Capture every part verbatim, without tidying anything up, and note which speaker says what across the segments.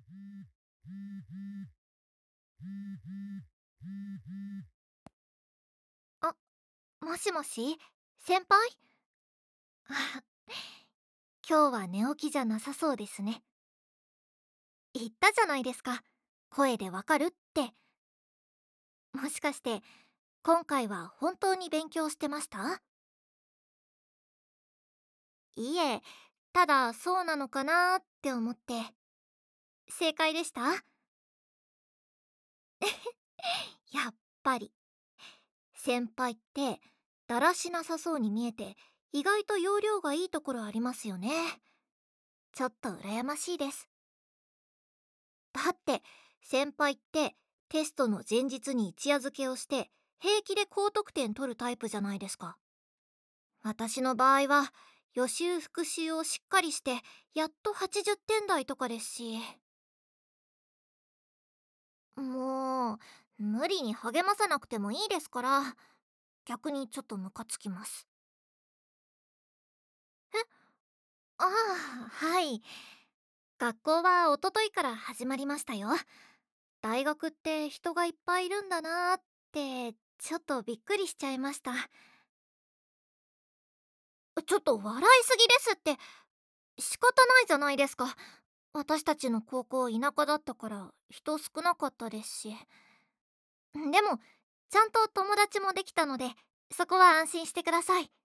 Speaker 1: あ、もしもし、先輩。あ、今日は寝起きじゃなさそうですね。言ったじゃないですか。声でわかるって。もしかして今回は本当に勉強してました？いえ、ただそうなのかなーって思って。正解でした？やっぱり。先輩ってだらしなさそうに見えて、意外と容量がいいところありますよね。ちょっと羨ましいです。だって先輩ってテストの前日に一夜漬けをして平気で高得点取るタイプじゃないですか。私の場合は予習復習をしっかりしてやっとはちじゅってん台とかですし。もう無理に励まさなくてもいいですから。逆にちょっとムカつきます。え、ああ、はい。学校は一昨日から始まりましたよ。大学って人がいっぱいいるんだなーってちょっとびっくりしちゃいました。ちょっと笑いすぎですって。仕方ないじゃないですか。私たちの高校田舎だったから人少なかったですし。でもちゃんと友達もできたので、そこは安心してください。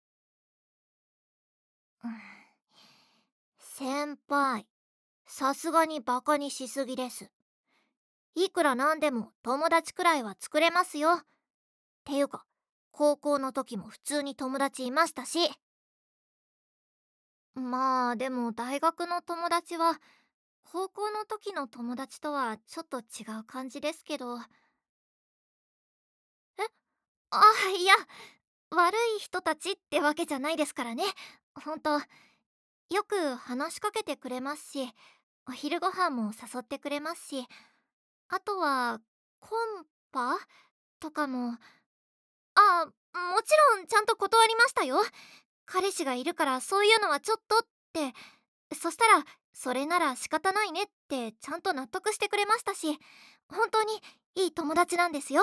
Speaker 1: うん、先輩、さすがにバカにしすぎです。いくらなんでも友達くらいは作れますよ。っていうか、高校の時も普通に友達いましたし。まあでも大学の友達は高校の時の友達とはちょっと違う感じですけど。え、あ、いや、悪い人たちってわけじゃないですからね。ほんと、よく話しかけてくれますし、お昼ご飯も誘ってくれますし、あとはコンパとかも。あ、もちろんちゃんと断りましたよ。彼氏がいるからそういうのはちょっとって。そしたらそれなら仕方ないねってちゃんと納得してくれましたし、本当にいい友達なんですよ。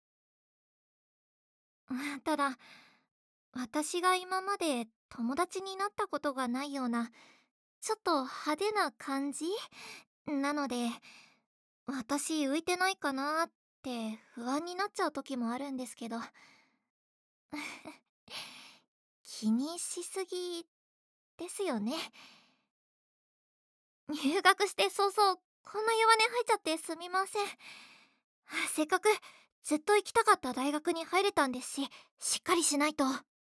Speaker 1: うん、ただ私が今まで友達になったことがないようなちょっと派手な感じなので、私浮いてないかなって不安になっちゃう時もあるんですけど。気にしすぎですよね。入学して早々こんな弱音吐いちゃってすみません。せっかくずっと行きたかった大学に入れたんですし、しっかりしないと。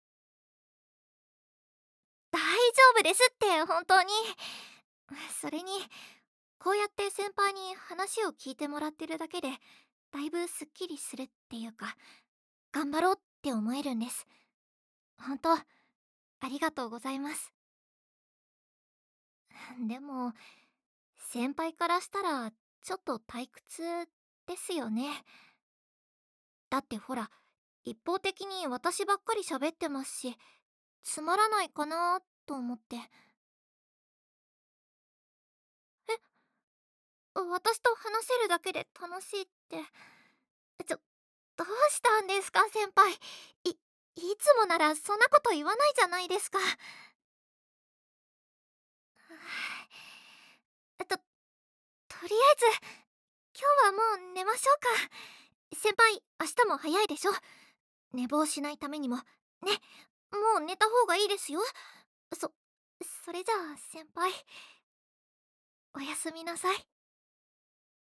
Speaker 1: 大丈夫ですって本当に。それにこうやって先輩に話を聞いてもらってるだけでだいぶすっきりするっていうか、頑張ろうって思えるんです。本当ありがとうございます。でも先輩からしたらちょっと退屈ですよね。だってほら、一方的に私ばっかり喋ってますし、つまらないかなと思って。え、私と話せるだけで楽しいって。ちょ、どうしたんですか先輩。い、いつもならそんなこと言わないじゃないですか。えっと、とりあえず今日はもう寝ましょうか。先輩明日も早いでしょ。寝坊しないためにもね。もう寝た方がいいですよ。そそれじゃあ先輩、おやすみなさい。